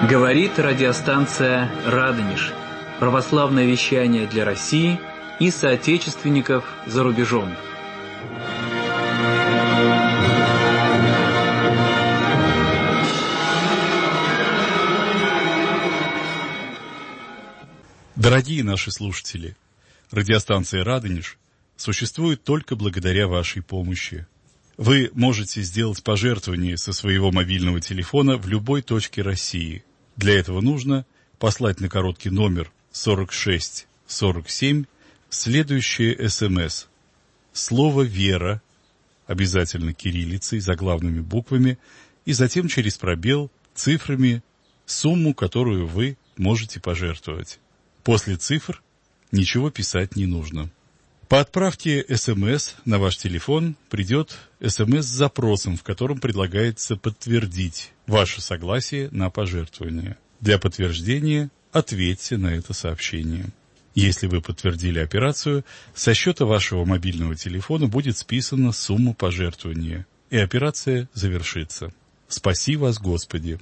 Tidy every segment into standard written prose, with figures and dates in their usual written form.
Говорит радиостанция «Радонеж». Православное вещание для России и соотечественников за рубежом. Дорогие наши слушатели, радиостанция «Радонеж» существует только благодаря вашей помощи. Вы можете сделать пожертвование со своего мобильного телефона в любой точке России. Для этого нужно послать на короткий номер 4647 следующее СМС. Слово «Вера», обязательно кириллицей, заглавными буквами, и затем через пробел цифрами сумму, которую вы можете пожертвовать. После цифр ничего писать не нужно. По отправке СМС на ваш телефон придет СМС с запросом, в котором предлагается подтвердить ваше согласие на пожертвование. Для подтверждения ответьте на это сообщение. Если вы подтвердили операцию, со счета вашего мобильного телефона будет списана сумма пожертвования, и операция завершится. Спаси вас, Господи!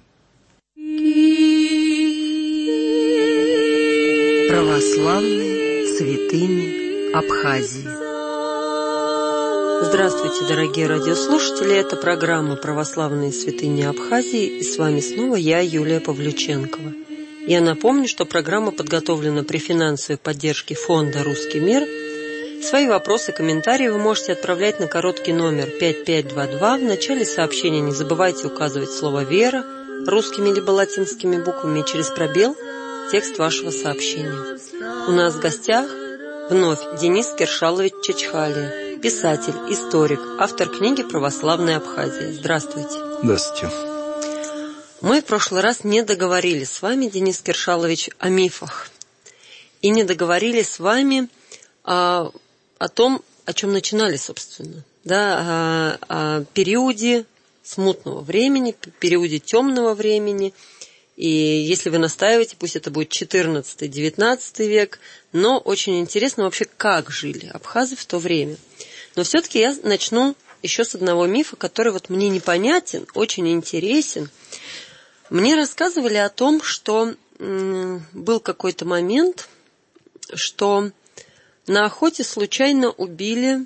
Православные святыни Абхазии. Здравствуйте, дорогие радиослушатели! Это программа «Православные святыни Абхазии», и с вами снова я, Юлия Павлюченкова. Я напомню, что программа подготовлена при финансовой поддержке фонда «Русский мир». Свои вопросы, комментарии вы можете отправлять на короткий номер 5522. В начале сообщения не забывайте указывать слово «Вера» русскими либо латинскими буквами и через пробел текст вашего сообщения. У нас в гостях вновь Денис Киршалович Чачхалия, писатель, историк, автор книги «Православная Абхазия». Здравствуйте. Здравствуйте. Мы в прошлый раз не договорились с вами, Денис Киршалович, о мифах. И не договорились с вами о том, о чем начинали, собственно. Да, о периоде смутного времени, периоде темного времени. И если вы настаиваете, пусть это будет 14-19 век, но очень интересно вообще, как жили абхазы в то время. Но все-таки я начну еще с одного мифа, который вот мне непонятен, очень интересен. Мне рассказывали о том, что был какой-то момент, что на охоте случайно убили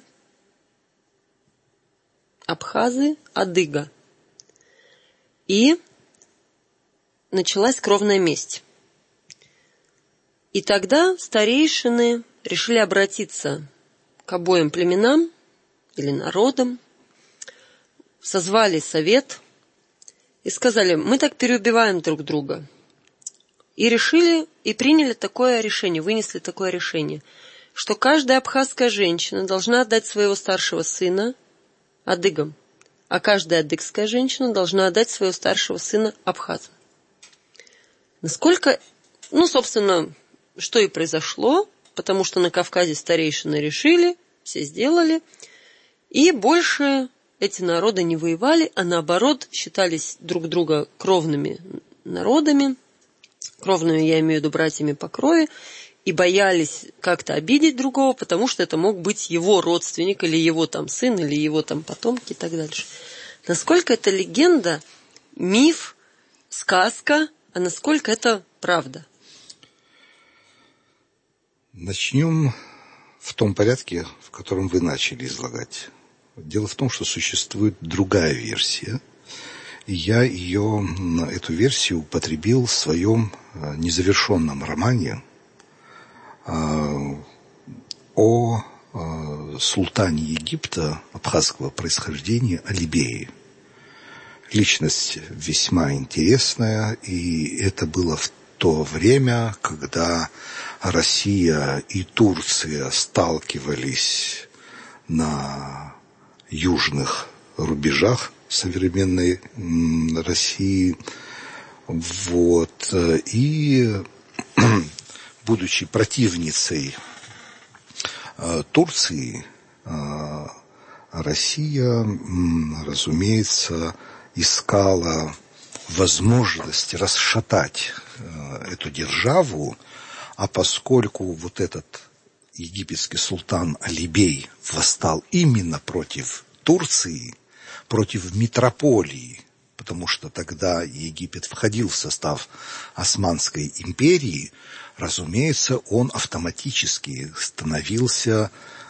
абхазы адыга. И началась кровная месть. И тогда старейшины решили обратиться к обоим племенам или народам, созвали совет и сказали: мы так переубиваем друг друга. И решили, и приняли такое решение, вынесли такое решение, что каждая абхазская женщина должна отдать своего старшего сына адыгам, а каждая адыгская женщина должна отдать своего старшего сына абхазам. Насколько, собственно, что и произошло, потому что на Кавказе старейшины решили, все сделали, и больше эти народы не воевали, а наоборот считались друг друга кровными народами, кровными, я имею в виду, братьями по крови, и боялись как-то обидеть другого, потому что это мог быть его родственник, или его там сын, или его там потомки и так дальше. Насколько это легенда, миф, сказка, а насколько это правда? Начнем в том порядке, в котором вы начали излагать. Дело в том, что существует другая версия. И я эту версию употребил в своем незавершенном романе о султане Египта абхазского происхождения Алибее. Личность весьма интересная, и это было в то время, когда Россия и Турция сталкивались на южных рубежах современной России. И, будучи противницей Турции, Россия, разумеется, искала возможность расшатать эту державу, а поскольку вот этот египетский султан Алибей восстал именно против Турции, против метрополии, потому что тогда Египет входил в состав Османской империи, разумеется, он автоматически становился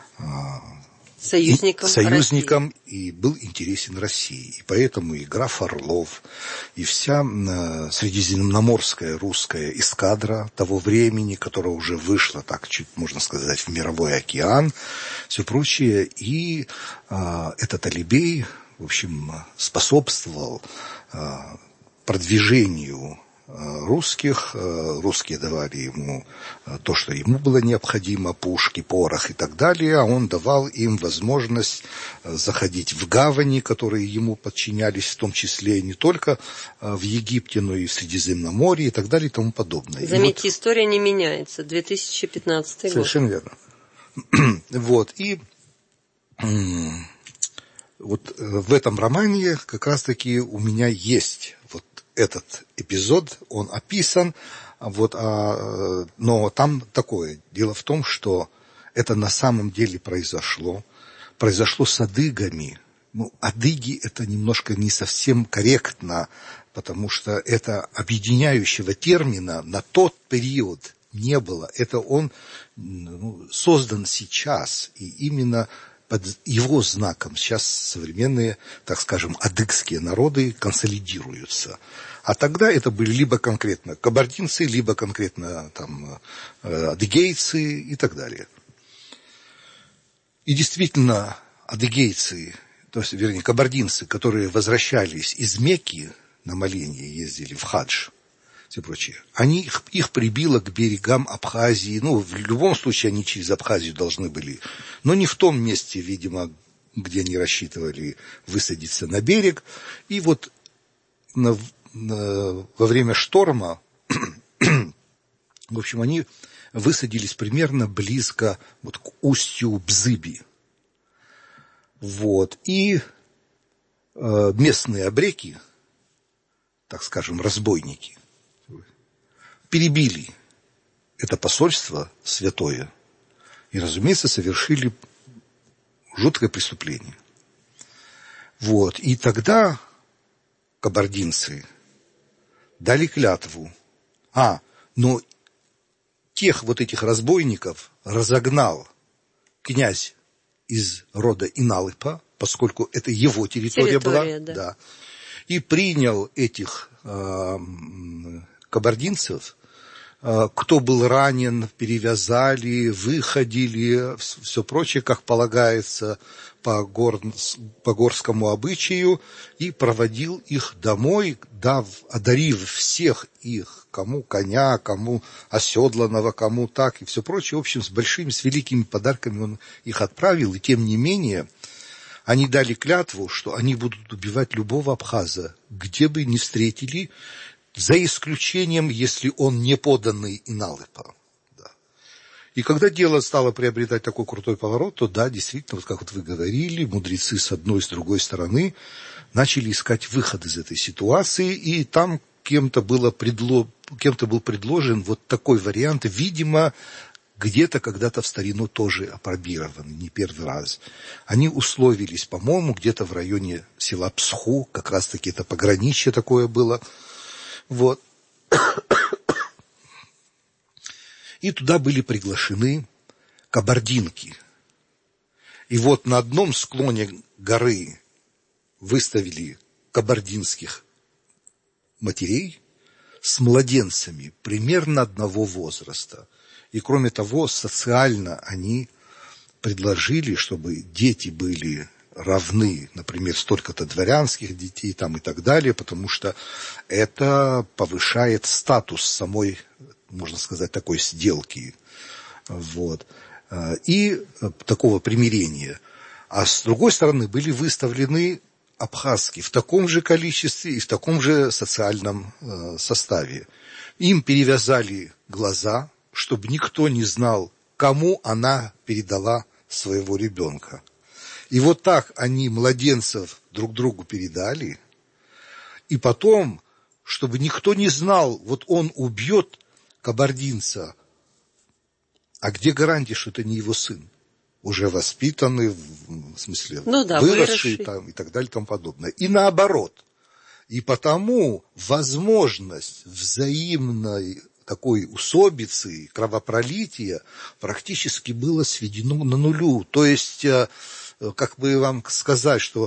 союзником и был интересен России. И поэтому и граф Орлов, и вся средиземноморская русская эскадра того времени, которая уже вышла, так чуть можно сказать, в мировой океан, все прочее. И этот Алибей, в общем, способствовал продвижению русских. Русские давали ему то, что ему было необходимо, пушки, порох и так далее, а он давал им возможность заходить в гавани, которые ему подчинялись, в том числе не только в Египте, но и в Средиземноморье и так далее и тому подобное. Заметьте, история не меняется. 2015 год. Совершенно верно. Вот. И вот в этом романе как раз-таки у меня есть вот этот эпизод, он описан, вот, но там такое. Дело в том, что это на самом деле произошло с адыгами. Ну, адыги — это немножко не совсем корректно, потому что это объединяющего термина на тот период не было. Это он создан сейчас, и именно под его знаком сейчас современные, так скажем, адыгские народы консолидируются. А тогда это были либо конкретно кабардинцы, либо конкретно там адыгейцы и так далее. И действительно, адыгейцы, то есть, вернее, кабардинцы, которые возвращались из Мекки на моление, ездили в хадж, все прочее, их прибило к берегам Абхазии. Ну, в любом случае они через Абхазию должны были, но не в том месте, видимо, где они рассчитывали высадиться на берег. И вот во время шторма, в общем, они высадились примерно близко вот к устью Бзыби. Вот. И местные абреки, так скажем, разбойники, перебили это посольство святое и, разумеется, совершили жуткое преступление. Вот. И тогда кабардинцы дали клятву. Но тех вот этих разбойников разогнал князь из рода Иналыпа, поскольку это его территория была. Да. И принял этих кабардинцев, кто был ранен, перевязали, выходили, все прочее, как полагается по горскому обычаю, и проводил их домой, одарив всех их, кому коня, кому оседланного, кому так, и все прочее. В общем, с великими подарками он их отправил, и тем не менее они дали клятву, что они будут убивать любого абхаза, где бы ни встретили, за исключением, если он не подданный Иналыпа. Да. И когда дело стало приобретать такой крутой поворот, то да, действительно, вот как вот вы говорили, мудрецы с одной и с другой стороны начали искать выход из этой ситуации, и там кем-то был предложен вот такой вариант, видимо, где-то когда-то в старину тоже апробирован, не первый раз. Они условились, по-моему, где-то в районе села Псху, как раз-таки это пограничье такое было. Вот. И туда были приглашены кабардинки. И вот на одном склоне горы выставили кабардинских матерей с младенцами примерно одного возраста. И кроме того, социально они предложили, чтобы дети были равны, например, столько-то дворянских детей там и так далее, потому что это повышает статус самой, можно сказать, такой сделки. Вот. И такого примирения. А с другой стороны были выставлены абхазки в таком же количестве и в таком же социальном составе. Им перевязали глаза, чтобы никто не знал, кому она передала своего ребенка. И вот так они младенцев друг другу передали. И потом, чтобы никто не знал, вот он убьет кабардинца, а где гарантия, что это не его сын? Уже воспитанный, в смысле, выросший там, и так далее и тому подобное. И наоборот, И потому возможность взаимной такой усобицы, кровопролития практически было сведено на нулю. То есть, как бы вам сказать, что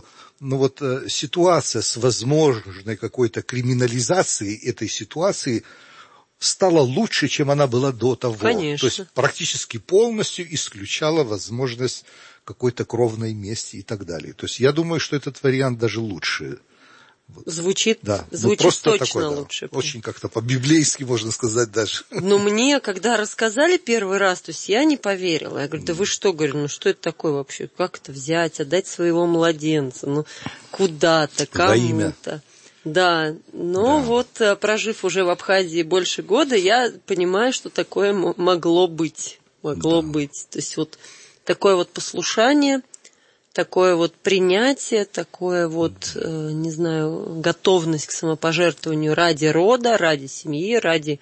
ситуация с возможной какой-то криминализацией этой ситуации стала лучше, чем она была до того. Конечно. То есть практически полностью исключала возможность какой-то кровной мести и так далее. То есть я думаю, что этот вариант даже лучше. Звучит просто точно такой, лучше. Очень как-то по-библейски, можно сказать, даже. Но мне, когда рассказали первый раз, то есть я не поверила. Я говорю, да вы что, говорю, что это такое вообще? Как это взять, отдать своего младенца? Куда-то, кому-то. Да, прожив уже в Абхазии больше года, я понимаю, что такое могло быть. То есть такое послушание, такое принятие, такое готовность к самопожертвованию ради рода, ради семьи, ради...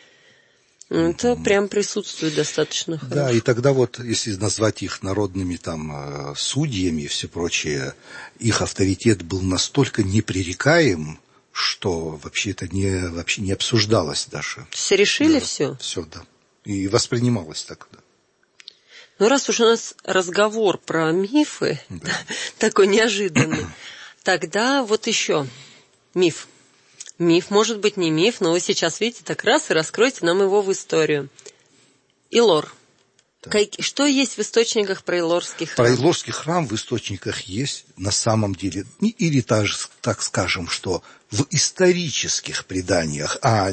Это прям присутствует достаточно хорошо. Да, и тогда если назвать их народными судьями и все прочее, их авторитет был настолько непререкаем, что вообще это вообще не обсуждалось даже. Все решили все? Все, да. И воспринималось так, да. Раз уж у нас разговор про мифы, такой неожиданный, тогда еще миф. Миф, может быть, не миф, но вы сейчас видите, так раз и раскройте нам его в историю. Илор. Что есть в источниках про Илорский храм? Про Илорский храм в источниках есть на самом деле, или так скажем, что в исторических преданиях, а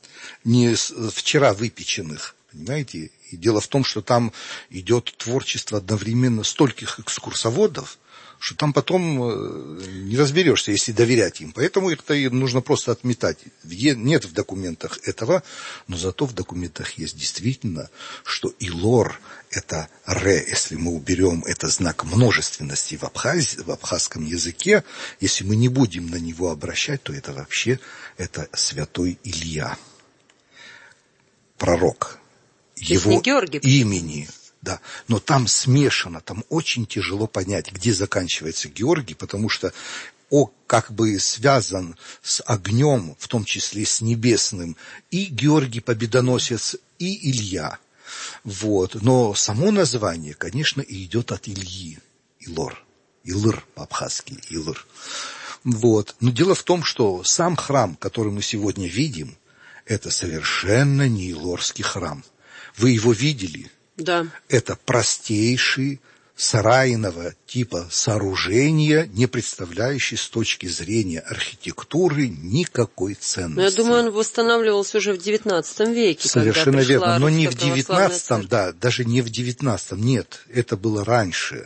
не вчера выпеченных, понимаете? И дело в том, что там идет творчество одновременно стольких экскурсоводов, что там потом не разберешься, если доверять им. Поэтому это нужно просто отметать. Нет в документах этого, но зато в документах есть действительно, что Илор – это ре, если мы уберем это знак множественности в абхазском языке, если мы не будем на него обращать, то это вообще это святой Илья, пророк. Его имени, да, но там смешано, там очень тяжело понять, где заканчивается Георгий, потому что как бы связан с огнем, в том числе с небесным, и Георгий Победоносец, и Илья. Но само название, конечно, и идет от Ильи, Илор, Илыр по-абхазски, Илыр. Но дело в том, что сам храм, который мы сегодня видим, это совершенно не Илорский храм. Вы его видели? Да. Это простейший сарайного типа сооружения, не представляющий с точки зрения архитектуры никакой ценности. Я думаю, он восстанавливался уже в XIX веке. Совершенно верно, но не в XIX, да, даже не в XIX, нет, это было раньше.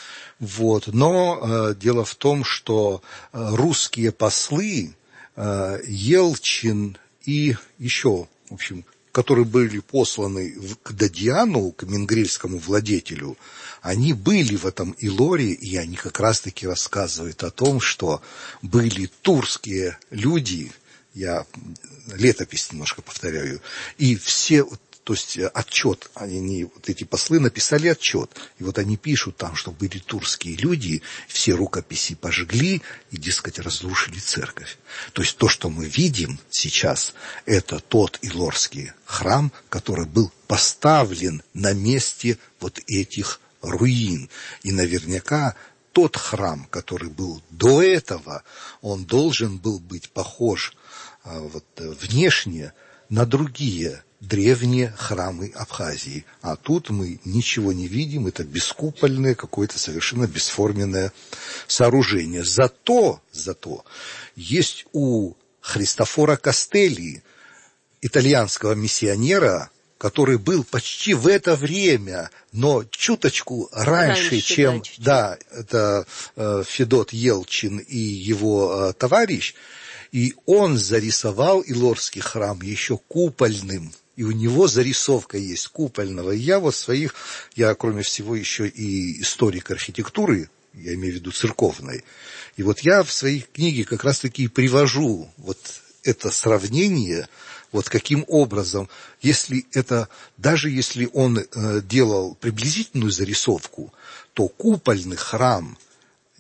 Но дело в том, что русские послы, Елчин и еще, в общем, которые были посланы к Дадиану, к менгрельскому владетелю, они были в этом Илоре, и они как раз-таки рассказывают о том, что были турские люди, я летопись немножко повторяю, и все, то есть отчет, эти послы написали отчет, и они пишут там, что были турские люди, все рукописи пожгли и, дескать, разрушили церковь. То есть то, что мы видим сейчас, это тот Илорский храм, который был поставлен на месте этих руин. И наверняка тот храм, который был до этого, он должен был быть похож внешне на другие древние храмы Абхазии. А тут мы ничего не видим, это бескупольное, какое-то совершенно бесформенное сооружение. Зато есть у Христофора Кастелли, итальянского миссионера, который был почти в это время, но чуточку раньше чем это Федот Елчин и его товарищ, и он зарисовал Илорский храм еще купольным. И у него зарисовка есть купольного. И я, кроме всего, еще и историк архитектуры, я имею в виду церковной. И я в своей книге как раз-таки привожу это сравнение, каким образом, даже если он делал приблизительную зарисовку, то купольный храм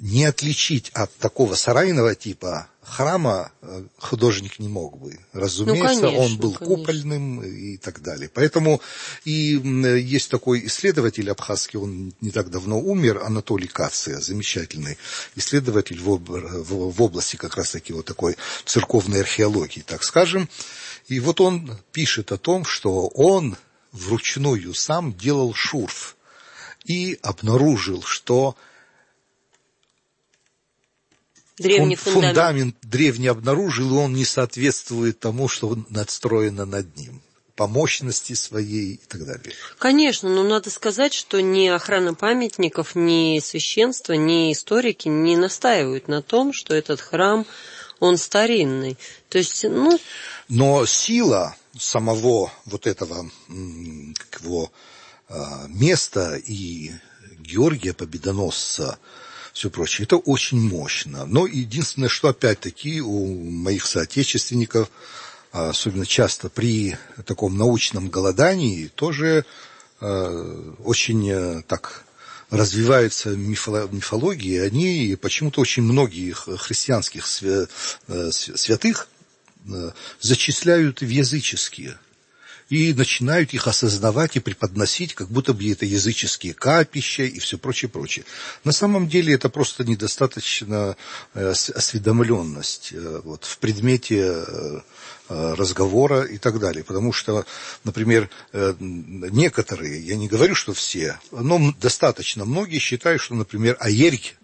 не отличить от такого сарайного типа храма художник не мог бы. Разумеется, конечно, он был купольным и так далее. Поэтому и есть такой исследователь абхазский, он не так давно умер, Анатолий Кация, замечательный исследователь в области как раз-таки вот такой церковной археологии, так скажем. И вот он пишет о том, что он вручную сам делал шурф и обнаружил, что фундамент древний обнаружил, и он не соответствует тому, что надстроено над ним, по мощности своей и так далее. Конечно, но надо сказать, что ни охрана памятников, ни священство, ни историки не настаивают на том, что этот храм, он старинный. То есть, Но сила самого вот этого его места и Георгия Победоносца, все прочее, это очень мощно. Но единственное, что опять-таки у моих соотечественников, особенно часто при таком научном голодании, тоже очень так развивается мифология, они почему-то очень многих христианских святых зачисляют в языческие. И начинают их осознавать и преподносить, как будто бы это языческие капища и все прочее, прочее. На самом деле это просто недостаточно осведомленность вот, в предмете разговора и так далее. Потому что, например, некоторые, я не говорю, что все, но достаточно многие считают, что, например, Аерик,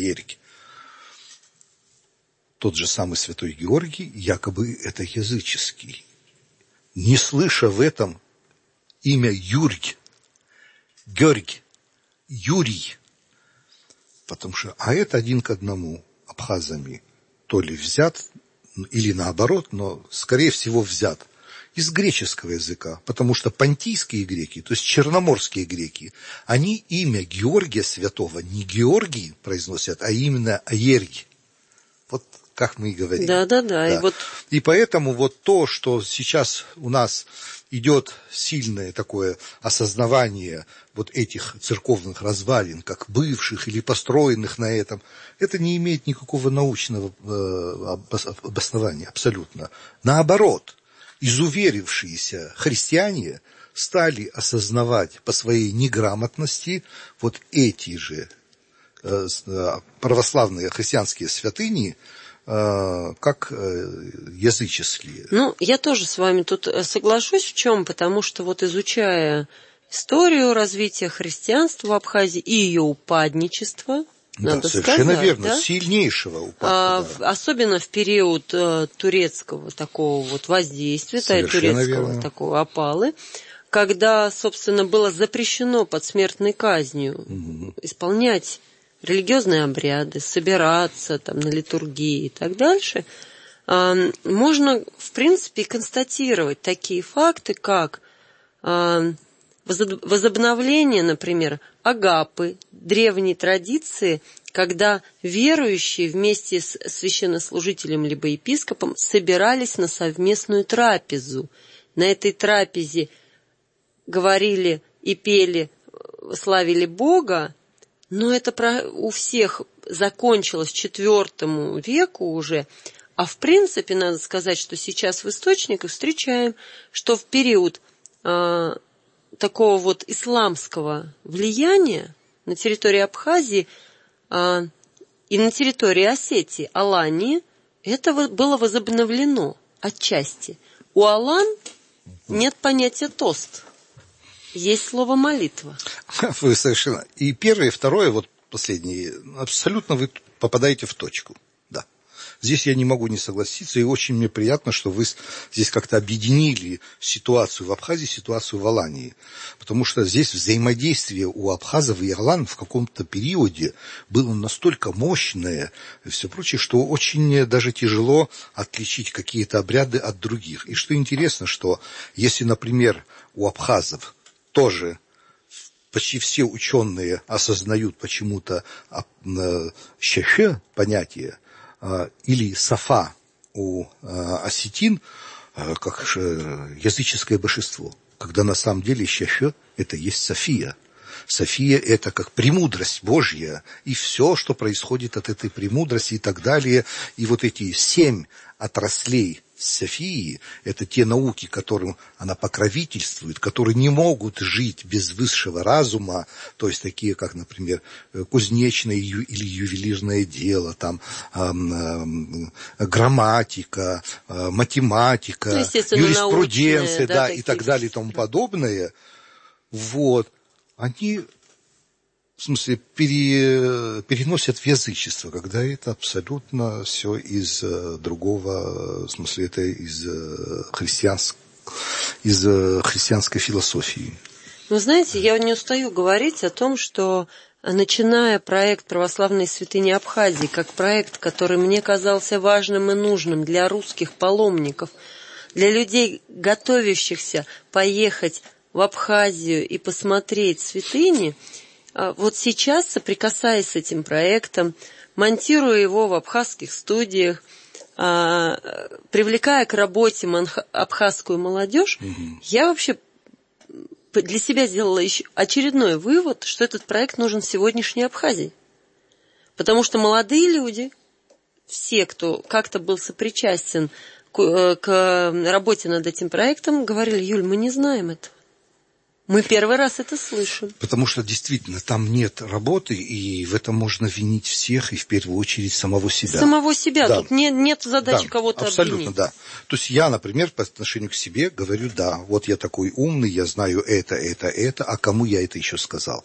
тот же самый святой Георгий, якобы это языческий. Не слыша в этом имя Юрий, Юрий, потому что, это один к одному абхазами, то ли взят, или наоборот, но, скорее всего, взят из греческого языка, потому что понтийские греки, то есть черноморские греки, они имя Георгия Святого не Георгий произносят, а именно Аерий. Вот как мы и говорим. Да. И поэтому вот то, что сейчас у нас идет сильное такое осознавание вот этих церковных развалин, как бывших или построенных на этом, это не имеет никакого научного обоснования абсолютно. Наоборот, изуверившиеся христиане стали осознавать по своей неграмотности вот эти же православные христианские святыни, как языческие. Я тоже с вами тут соглашусь в чем, потому что вот изучая историю развития христианства в Абхазии и ее упадничества, надо совершенно сказать, верно, сильнейшего упадка. Особенно в период турецкого такого вот воздействия, турецкого такого опалы, когда, собственно, было запрещено под смертной казнью исполнять религиозные обряды, собираться там на литургии и так дальше, можно, в принципе, констатировать такие факты, как возобновление, например, агапы, древней традиции, когда верующие вместе с священнослужителем либо епископом собирались на совместную трапезу. На этой трапезе говорили и пели, славили Бога, но это у всех закончилось к IV веку уже, а в принципе надо сказать, что сейчас в источниках встречаем, что в период такого вот исламского влияния на территории Абхазии и на территории Осетии, Алании, это было возобновлено отчасти. У алан нет понятия тост. Есть слово молитва. Вы совершенно. И первое, и второе, вот последнее, абсолютно вы попадаете в точку. Да. Здесь я не могу не согласиться, и очень мне приятно, что вы здесь как-то объединили ситуацию в Абхазии, ситуацию в Алании. Потому что здесь взаимодействие у абхазов и алан в каком-то периоде было настолько мощное и все прочее, что очень даже тяжело отличить какие-то обряды от других. И что интересно, что если, например, у абхазов тоже почти все ученые осознают почему-то щеше понятие, или сафа у осетин как языческое божество, когда на самом деле щеше это есть София. София – это как премудрость Божья, и все, что происходит от этой премудрости и так далее. И вот эти 7 отраслей Софии – это те науки, которым она покровительствует, которые не могут жить без высшего разума, то есть такие, как, например, кузнечное или ювелирное дело, там, грамматика, математика, юриспруденция, да, и так далее и тому подобное. Вот. Они, в смысле, переносят в язычество, когда это абсолютно все из другого, в смысле, это из христианской философии. Вы знаете, я не устаю говорить о том, что, начиная проект «Православные святыни Абхазии», как проект, который мне казался важным и нужным для русских паломников, для людей, готовящихся поехать в Абхазию и посмотреть святыни, вот сейчас, соприкасаясь с этим проектом, монтируя его в абхазских студиях, привлекая к работе абхазскую молодежь, я вообще для себя сделала еще очередной вывод, что этот проект нужен сегодняшней Абхазии. Потому что молодые люди, все, кто как-то был сопричастен к работе над этим проектом, говорили: Юль, мы не знаем этого. Мы первый раз это слышим. Потому что действительно там нет работы, и в этом можно винить всех, и в первую очередь самого себя. Самого себя. Да. Тут нет задачи кого-то абсолютно, обвинить. Да. То есть я, например, по отношению к себе говорю: да, вот я такой умный, я знаю это, а кому я это еще сказал?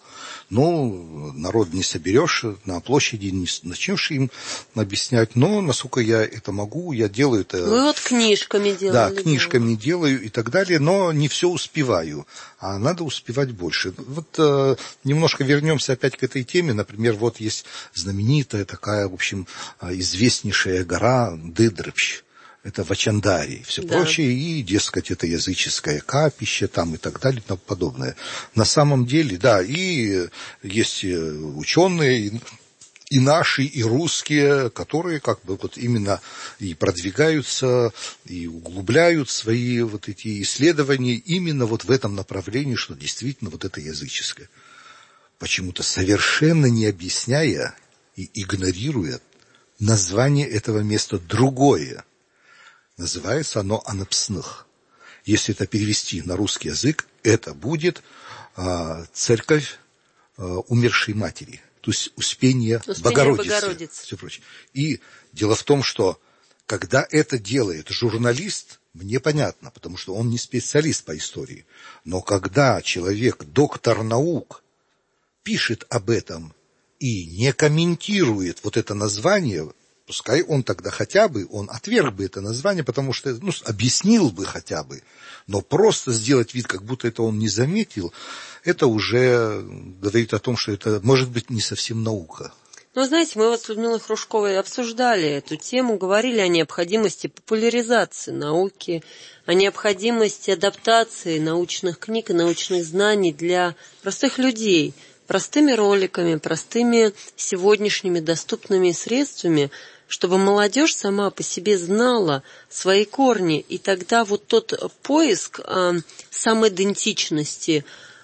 Ну, народ не соберешь на площади, не начнешь им объяснять, но насколько я это могу, я делаю это... Вы вот книжками делали. Да, книжками делаю и так далее, но не все успеваю, а надо успевать больше. Вот немножко вернемся опять к этой теме. Например, вот есть знаменитая такая, в общем, известнейшая гора Дыдрыч. Это в Ачандарии, все прочее, и, дескать, это языческое капище, там и так далее, и тому подобное. На самом деле, да, и есть ученые, и наши, и русские, которые как бы вот именно и продвигаются, и углубляют свои вот эти исследования именно вот в этом направлении, что действительно вот это языческое. Почему-то совершенно не объясняя и игнорируя название этого места другое. Называется оно Анапсных. Если это перевести на русский язык, это будет церковь умершей матери, то есть Успение Богородицы. Все прочее. И дело в том, что когда это делает журналист, мне понятно, потому что он не специалист по истории, но когда человек, доктор наук, пишет об этом и не комментирует вот это название, пускай он тогда хотя бы, он отверг бы это название, потому что, объяснил бы хотя бы. Но просто сделать вид, как будто это он не заметил, это уже говорит о том, что это может быть не совсем наука. Ну, знаете, мы вот с Людмилой Хрушковой обсуждали эту тему, говорили о необходимости популяризации науки, о необходимости адаптации научных книг и научных знаний для простых людей, простыми роликами, простыми сегодняшними доступными средствами, чтобы молодежь сама по себе знала свои корни, и тогда вот тот поиск самоидентичности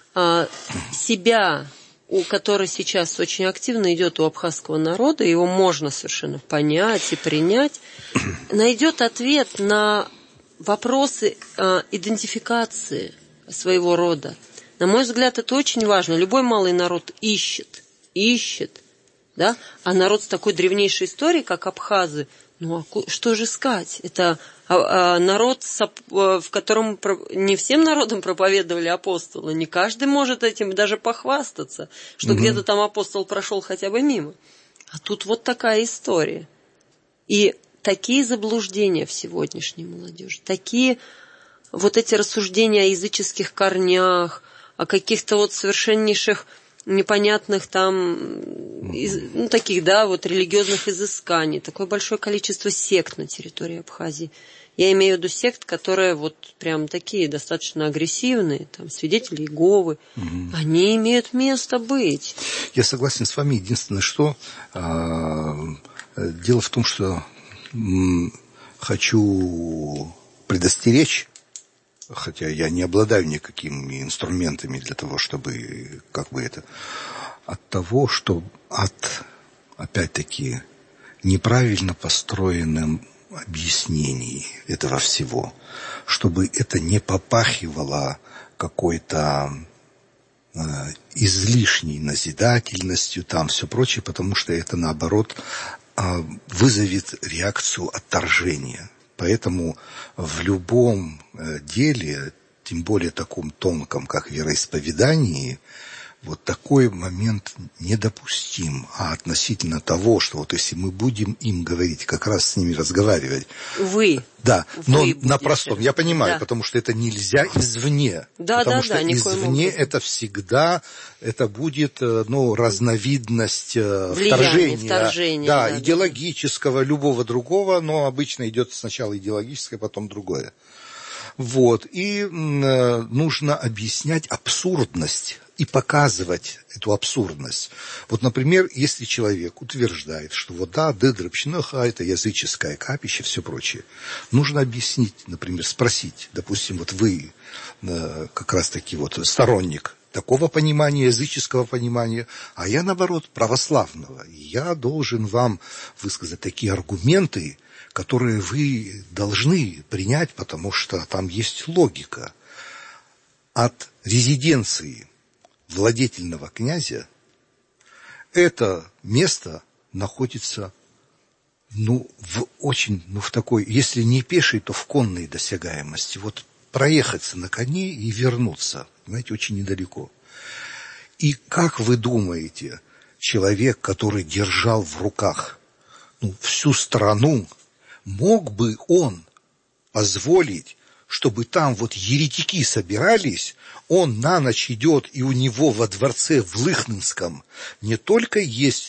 себя, который сейчас очень активно идет у абхазского народа, его можно совершенно понять и принять, найдет ответ на вопросы идентификации своего рода. На мой взгляд, это очень важно. Любой малый народ ищет, да? А народ с такой древнейшей историей, как абхазы, что же искать? Это народ, в котором не всем народам проповедовали апостолы, не каждый может этим даже похвастаться, что где-то там апостол прошел хотя бы мимо. А тут вот такая история. И такие заблуждения в сегодняшней молодежи, такие вот эти рассуждения о языческих корнях, о каких-то вот совершеннейших непонятных там, таких, да, вот религиозных изысканий, такое большое количество сект на территории Абхазии. Я имею в виду сект, которые вот прям такие достаточно агрессивные, там, свидетели Иеговы, они имеют место быть. Я согласен с вами. Единственное, что дело в том, что хочу предостеречь хотя я не обладаю никакими инструментами для того, чтобы это... От того, что опять-таки, неправильно построенном объяснении этого всего, чтобы это не попахивало какой-то излишней назидательностью, там все прочее, потому что это, наоборот, вызовет реакцию отторжения. Поэтому в любом деле, тем более таком тонком, как вероисповедание, вот такой момент недопустим. А относительно того, что вот если мы будем им говорить, как раз с ними разговаривать... Да, но на простом, я понимаю, да. Потому что это нельзя извне. Да, потому да, что да, извне это всегда, это будет, разновидность вторжения. Да, идеологического, любого другого, но обычно идет сначала идеологическое, потом другое. Вот, и нужно объяснять абсурдность и показывать эту абсурдность. Вот, например, если человек утверждает, что вот да, Дедропщиноха, это языческое капище, все прочее, нужно объяснить, например, спросить, допустим, вот вы как раз-таки вот сторонник такого понимания, языческого понимания, а я, наоборот, православного. Я должен вам высказать такие аргументы, которые вы должны принять, потому что там есть логика. От резиденции владетельного князя это место находится, в такой, если не пешей, то в конной досягаемости. Вот проехаться на коне и вернуться, понимаете, очень недалеко. И как вы думаете, человек, который держал в руках всю страну, мог бы он позволить, чтобы там вот еретики собирались, он на ночь идет, и у него во дворце в Лыхнинском не только есть,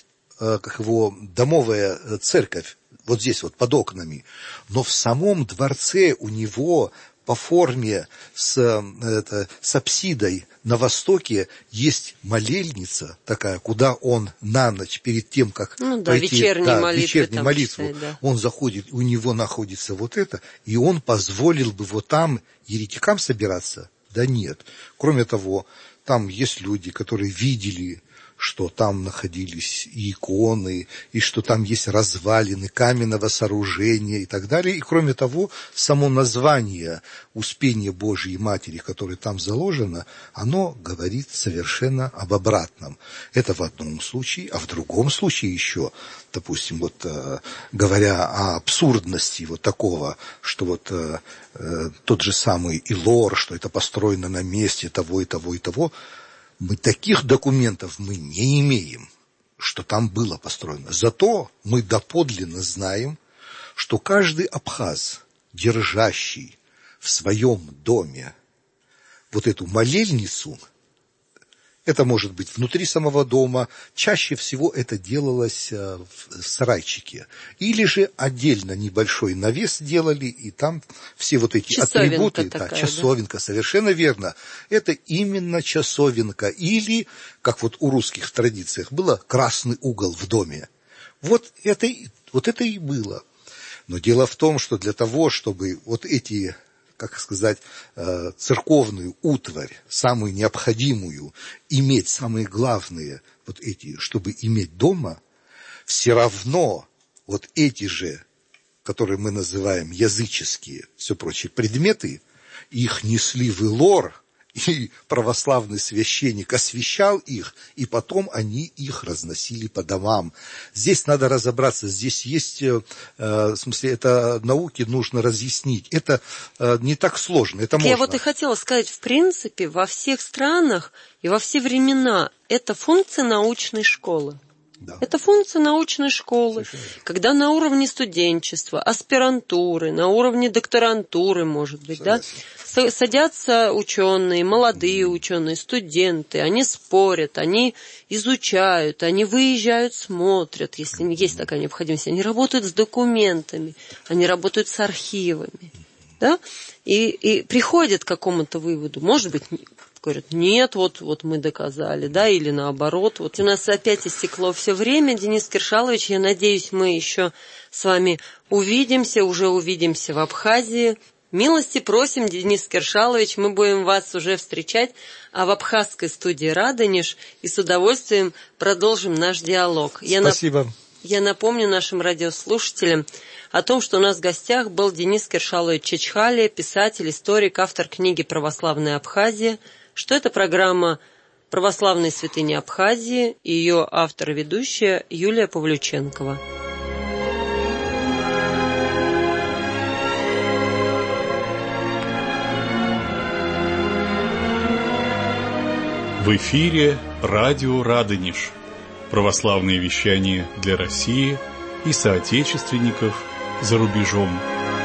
домовая церковь, вот здесь вот под окнами, но в самом дворце у него по форме с апсидой на востоке есть молельница такая, куда он на ночь перед тем, как пойти вечернюю молитву, читать, да. Он заходит, у него находится вот это, и он позволил бы вот там еретикам собираться? Да нет. Кроме того, там есть люди, которые видели, что там находились и иконы, и что там есть развалины каменного сооружения и так далее. И кроме того, само название Успения Божией Матери, которое там заложено, оно говорит совершенно об обратном. Это в одном случае, а в другом случае еще, допустим, говоря о абсурдности такого, что тот же самый Илор, что это построено на месте того и того и того, мы таких документов мы не имеем, что там было построено. Зато мы доподлинно знаем, что каждый абхаз, держащий в своем доме вот эту молельницу, это может быть внутри самого дома, чаще всего это делалось в сарайчике. Или же отдельно небольшой навес делали, и там все вот эти часовенка атрибуты. Такая, часовенка, да? Совершенно верно. Это именно часовенка. Или, как вот у русских в традициях было, красный угол в доме. Вот это и было. Но дело в том, что для того, чтобы вот эти, церковную утварь, самую необходимую, иметь самые главные вот эти, чтобы иметь дома, все равно вот эти же, которые мы называем языческие, все прочие предметы, их несли в Илор, и православный священник освящал их, и потом они их разносили по домам. Здесь надо разобраться, здесь есть, это науке нужно разъяснить. Это не так сложно, это можно. Я и хотела сказать, в принципе, во всех странах и во все времена это функция научной школы. Да. Это функция научной школы, когда на уровне студенчества, аспирантуры, на уровне докторантуры, может быть, да, садятся ученые, молодые ученые, студенты, они спорят, они изучают, они выезжают, смотрят, если есть такая необходимость, они работают с документами, они работают с архивами, да, и приходят к какому-то выводу, может быть, говорят, нет, вот мы доказали, да, или наоборот. Вот у нас опять истекло все время, Денис Киршалович, я надеюсь, мы еще с вами увидимся в Абхазии. Милости просим, Денис Киршалович, мы будем вас уже встречать в абхазской студии «Радонеж» и с удовольствием продолжим наш диалог. Спасибо. Я напомню нашим радиослушателям о том, что у нас в гостях был Денис Киршалович Чачхалия, писатель, историк, автор книги «Православная Абхазия», что это программа «Православные святыни Абхазии» и ее автор и ведущая Юлия Павлюченкова. В эфире радио «Радонеж». Православные вещания для России и соотечественников за рубежом.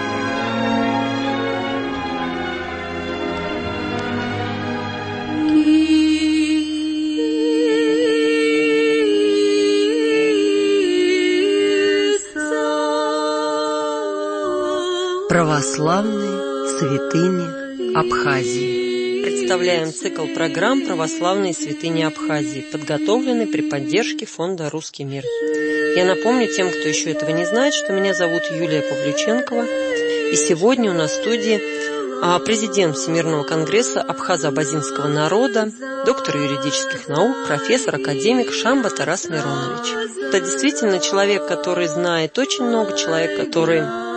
Православные святыни Абхазии. Представляем цикл программ «Православные святыни Абхазии», подготовленный при поддержке фонда «Русский мир». Я напомню тем, кто еще этого не знает, что меня зовут Юлия Павлюченкова, и сегодня у нас в студии президент Всемирного конгресса абхазо-абазинского народа, доктор юридических наук, профессор, академик Шамба Тарас Миронович. Это действительно человек, который знает очень много, человек, который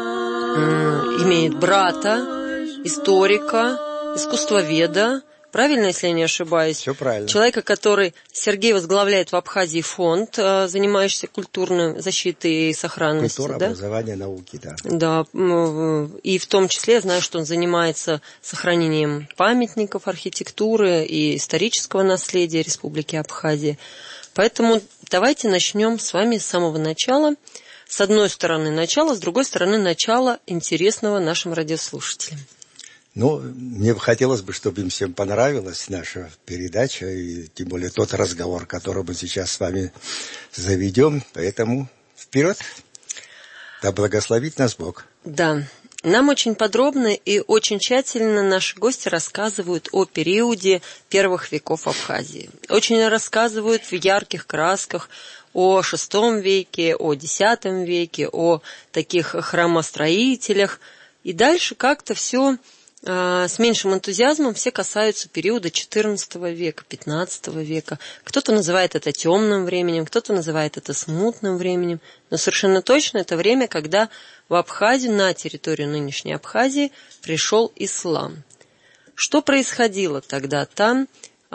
имеет брата, историка, искусствоведа, правильно, если я не ошибаюсь? Все правильно. Человека, который Сергей возглавляет в Абхазии фонд, занимающийся культурной защитой и сохранностью. Культура, да? образование, науки, да. Да, и в том числе я знаю, что он занимается сохранением памятников архитектуры и исторического наследия Республики Абхазия. Поэтому давайте начнем с вами с самого начала. С одной стороны начало, с другой стороны начало интересного нашим радиослушателям. Ну, мне бы хотелось бы, чтобы им всем понравилась наша передача, и тем более тот разговор, который мы сейчас с вами заведем. Поэтому вперед! Да благословит нас Бог. Да, нам очень подробно и очень тщательно наши гости рассказывают о периоде первых веков Абхазии. Очень рассказывают в ярких красках о VI веке, о X веке, о таких храмостроителях. И дальше как-то все с меньшим энтузиазмом все касаются периода XIV века, XV века. Кто-то называет это темным временем, кто-то называет это смутным временем. Но совершенно точно это время, когда в Абхазию, на территорию нынешней Абхазии, пришел ислам. Что происходило тогда там?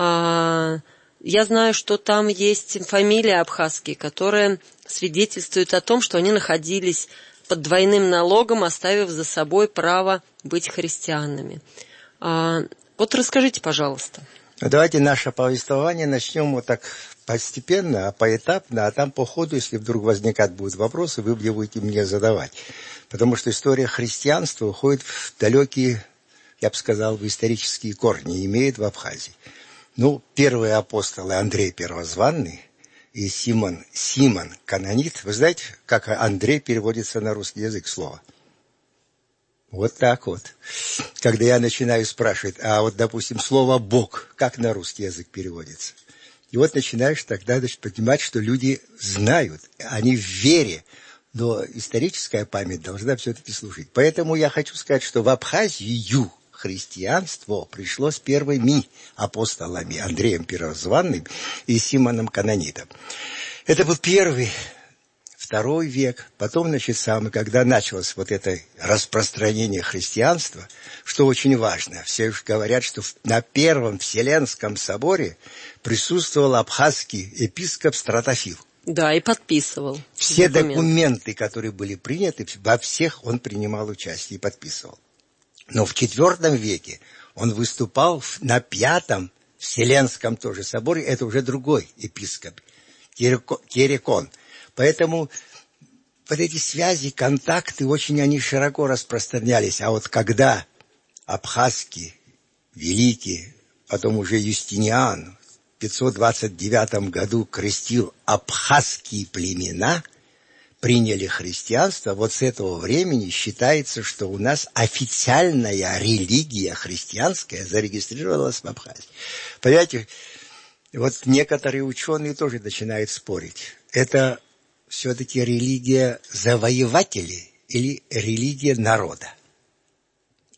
Я знаю, что там есть фамилии абхазские, которые свидетельствуют о том, что они находились под двойным налогом, оставив за собой право быть христианами. Вот расскажите, пожалуйста. Давайте наше повествование начнем вот так постепенно, поэтапно, а там по ходу, если вдруг возникать будут вопросы, вы будете мне задавать. Потому что история христианства уходит в далекие, я бы сказал, в исторические корни, имеет в Абхазии. Ну, первые апостолы Андрей Первозванный и Симон Канонит. Вы знаете, как Андрей переводится на русский язык слово? Вот так вот. Когда я начинаю спрашивать, а вот, допустим, слово «Бог», как на русский язык переводится? И вот начинаешь тогда понимать, что люди знают, они в вере, но историческая память должна все-таки служить. Поэтому я хочу сказать, что в Абхазию христианство пришло с первыми апостолами Андреем Первозванным и Симоном Канонитом. Это был первый, II век. Потом, когда началось вот это распространение христианства, что очень важно, все уж говорят, что на Первом Вселенском соборе присутствовал абхазский епископ Стратофил. Да, и подписывал. Все документы, которые были приняты, во всех он принимал участие и подписывал. Но в IV веке он выступал на Пятом Вселенском тоже соборе, это уже другой епископ, Кирикон. Поэтому вот эти связи, контакты, очень они широко распространялись. А вот когда абхазский великий, потом уже Юстиниан в 529 году крестил абхазские племена, приняли христианство, вот с этого времени считается, что у нас официальная религия христианская зарегистрировалась в Абхазии. Понимаете, вот некоторые ученые тоже начинают спорить. Это все-таки религия завоевателей или религия народа?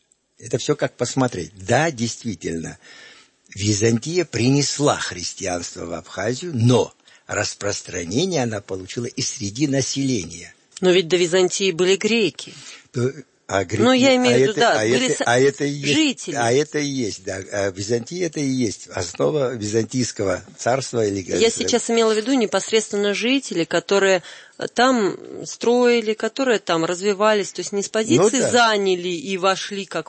Это все как посмотреть. Да, действительно, Византия принесла христианство в Абхазию, но распространение она получила и среди населения. Но ведь до Византии были греки. Ну, я имею в виду, были жители. Это и есть, да. Византия это и есть основа византийского царства. Я сейчас имела в виду непосредственно жители, которые там строили, которые там развивались, то есть не с позиции заняли и вошли, как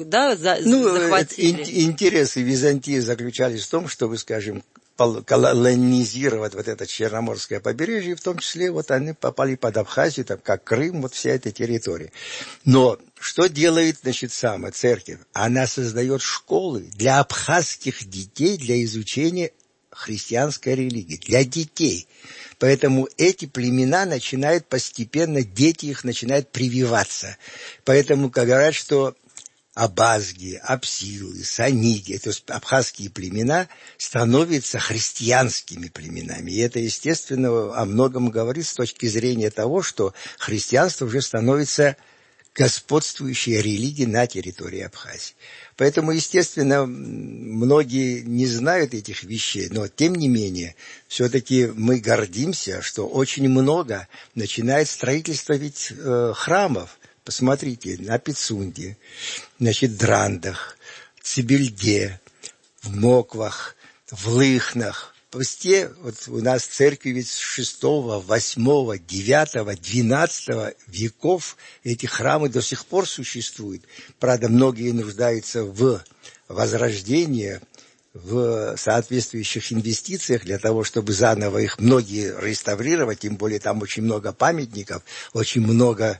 захватили. Интересы Византии заключались в том, чтобы, скажем, колонизировать вот это Черноморское побережье, в том числе вот они попали под Абхазию, там, как Крым, вот вся эта территория. Но что делает, сама церковь? Она создает школы для абхазских детей для изучения христианской религии, для детей. Поэтому эти племена начинают постепенно, дети их начинают прививаться. Поэтому, как говорят, что абазги, апсилы, саниги, то есть абхазские племена, становятся христианскими племенами. И это, естественно, о многом говорит с точки зрения того, что христианство уже становится господствующей религией на территории Абхазии. Поэтому, естественно, многие не знают этих вещей, но, тем не менее, все-таки мы гордимся, что очень много начинает строительство ведь храмов. Посмотрите, на Пицунде, Драндах, Цибельде, в Моквах, в Лыхнах. Везде вот у нас церкви ведь с 6, 8, 9, 12 веков эти храмы до сих пор существуют. Правда, многие нуждаются в возрождении, в соответствующих инвестициях для того, чтобы заново их многие реставрировать, тем более там очень много памятников, очень много,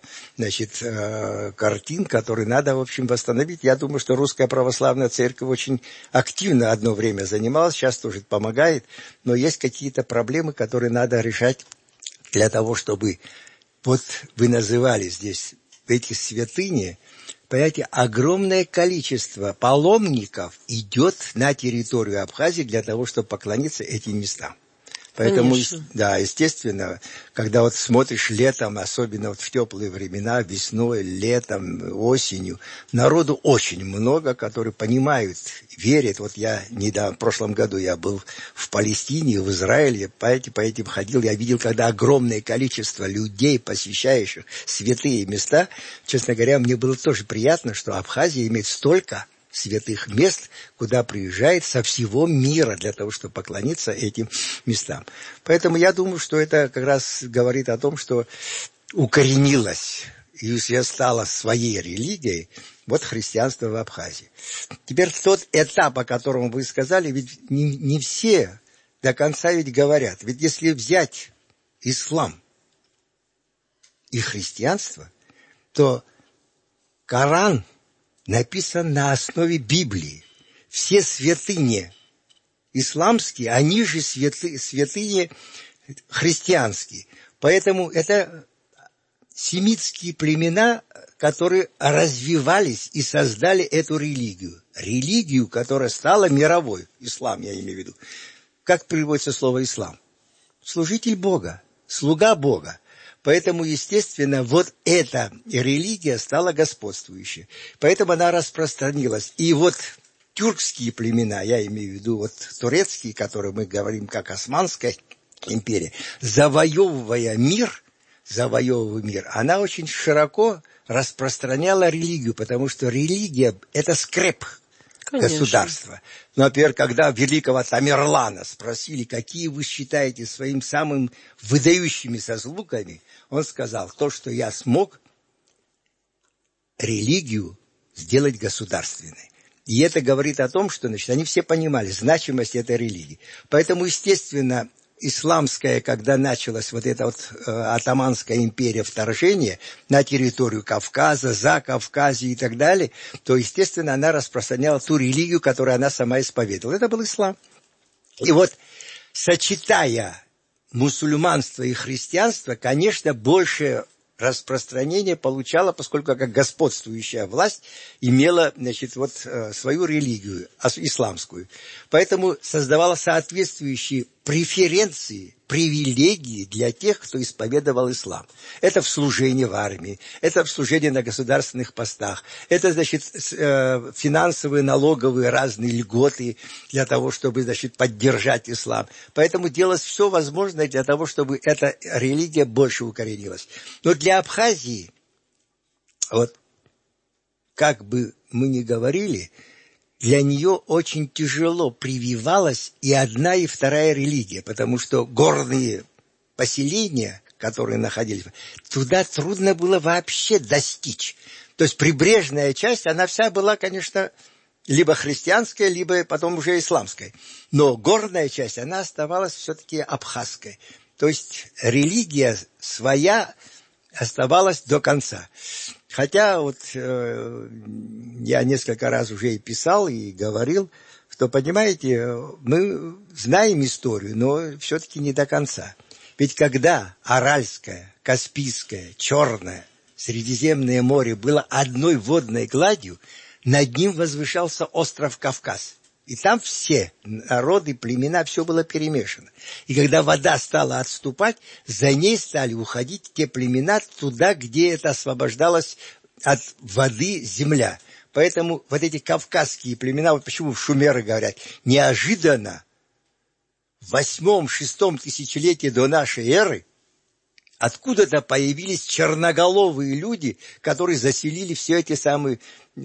картин, которые надо, в общем, восстановить. Я думаю, что Русская Православная Церковь очень активно одно время занималась, сейчас тоже помогает, но есть какие-то проблемы, которые надо решать для того, чтобы, вот вы называли здесь эти святыни, понимаете, огромное количество паломников идет на территорию Абхазии для того, чтобы поклониться этим местам. Поэтому, да, естественно, когда вот смотришь летом, особенно вот в теплые времена, весной, летом, осенью, народу очень много, которые понимают, верят. Вот я в прошлом году я был в Палестине, в Израиле, по этим ходил, я видел, когда огромное количество людей, посещающих святые места. Честно говоря, мне было тоже приятно, что Абхазия имеет столько святых мест, куда приезжает со всего мира для того, чтобы поклониться этим местам. Поэтому я думаю, что это как раз говорит о том, что укоренилось и стало своей религией вот христианство в Абхазии. Теперь тот этап, о котором вы сказали, ведь не все до конца ведь говорят. Ведь если взять ислам и христианство, то Коран написан на основе Библии. Все святыни исламские, они же святыни христианские. Поэтому это семитские племена, которые развивались и создали эту религию. Религию, которая стала мировой. Ислам, я имею в виду. Как переводится слово «ислам»? Служитель Бога, слуга Бога. Поэтому, естественно, вот эта религия стала господствующей. Поэтому она распространилась. И вот тюркские племена, я имею в виду вот турецкие, которые мы говорим как Османская империя, завоевывая мир, она очень широко распространяла религию, потому что религия – это скреп государства. Например, когда великого Тамерлана спросили, какие вы считаете своим самым выдающимися заслугами, он сказал, то, что я смог религию сделать государственной. И это говорит о том, что они все понимали значимость этой религии. Поэтому, естественно, исламская, когда началась вот эта вот Атаманская империя, вторжение на территорию Кавказа, за Кавказье и так далее, то, естественно, она распространяла ту религию, которую она сама исповедовала. Это был ислам. И вот, сочетая мусульманство и христианство, конечно, больше распространение получала, поскольку как господствующая власть имела, свою религию исламскую. Поэтому создавала соответствующие преференции, привилегии для тех, кто исповедовал ислам. Это в служении в армии, это в служении на государственных постах, это, значит, финансовые, налоговые разные льготы для того, чтобы, значит, поддержать ислам. Поэтому делалось все возможное для того, чтобы эта религия больше укоренилась. Но для Абхазии, вот, как бы мы ни говорили, для нее очень тяжело прививалась и одна, и вторая религия, потому что горные поселения, которые находились, туда трудно было вообще достичь. То есть прибрежная часть, она вся была, конечно, либо христианская, либо потом уже исламская. Но горная часть, она оставалась все-таки абхазской. То есть религия своя оставалась до конца. Хотя вот я несколько раз уже и писал, и говорил, что, понимаете, мы знаем историю, но все-таки не до конца. Ведь когда Аральское, Каспийское, Черное, Средиземное море было одной водной гладью, над ним возвышался остров Кавказ. И там все народы, племена, все было перемешано. И когда вода стала отступать, за ней стали уходить те племена туда, где это освобождалось от воды земля. Поэтому вот эти кавказские племена, вот почему шумеры говорят, неожиданно в 8-6 тысячелетии до нашей эры откуда-то появились черноголовые люди, которые заселили все эти самые